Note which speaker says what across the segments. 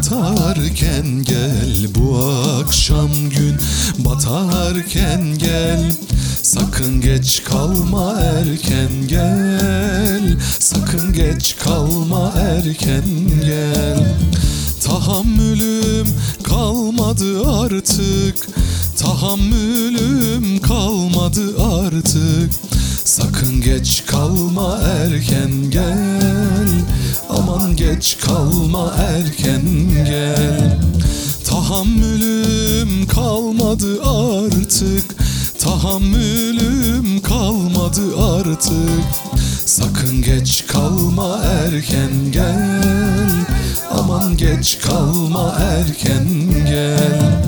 Speaker 1: batarken gel, bu akşam gün batarken gel. Sakın geç kalma, erken gel. Sakın geç kalma, erken gel. Tahammülüm kalmadı artık, tahammülüm kalmadı artık. Sakın geç kalma, erken gel. Aman geç kalma, erken gel. Tahammülüm kalmadı artık, tahammülüm kalmadı artık. Sakın geç kalma, erken gel. Aman geç kalma, erken gel.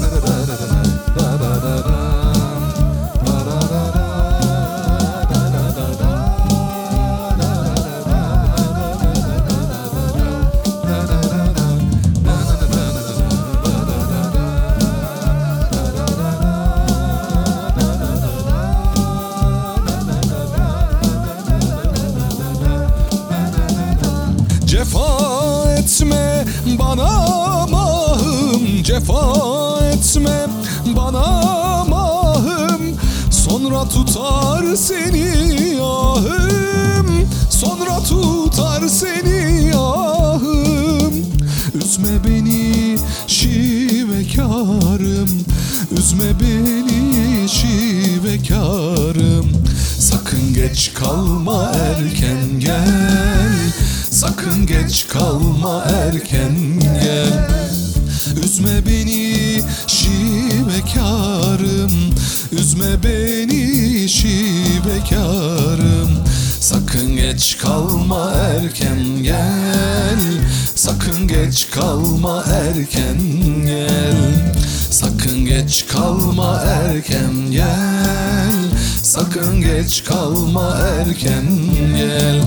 Speaker 1: Cefa etme bana mahım, cefa etme bana mahım. Sonra tutar seni ahım, sonra tutar seni ahım. Üzme beni şivekarım, üzme beni şivekarım. Sakın geç kalma, erken gel. Sakın geç kalma, erken gel. Üzme beni şivekarım, üzme beni şivekarım. Sakın geç kalma, erken gel. Sakın geç kalma, erken gel. Sakın geç kalma, erken gel. Sakın geç kalma, erken gel.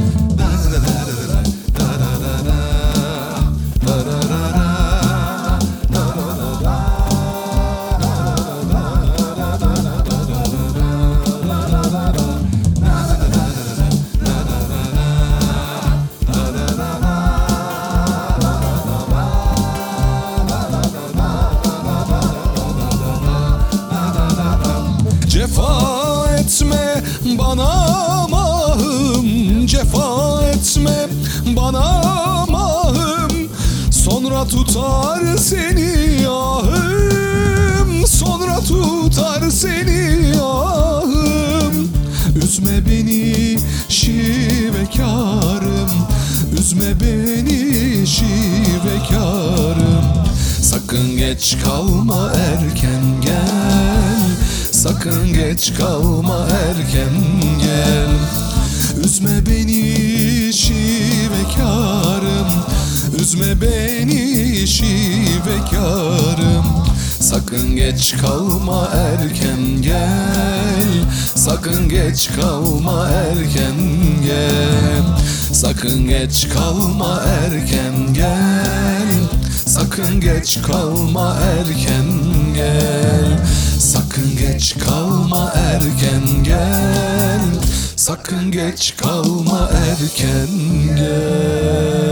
Speaker 1: Cefa etme bana mahım, cefa etme bana mahım. Sonra tutar seni ahım, sonra tutar seni ahım. Üzme beni şivekarım, üzme beni şivekarım. Sakın geç kalma, erken gel. Sakın geç kalma, erken gel. Üzme beni şivekarım, üzme beni şivekarım. Sakın geç kalma, erken gel. Sakın geç kalma, erken gel. Sakın geç kalma, erken gel. Sakın geç kalma, erken gel. Sakın geç kalma, erken gel. Sakın geç kalma, erken gel.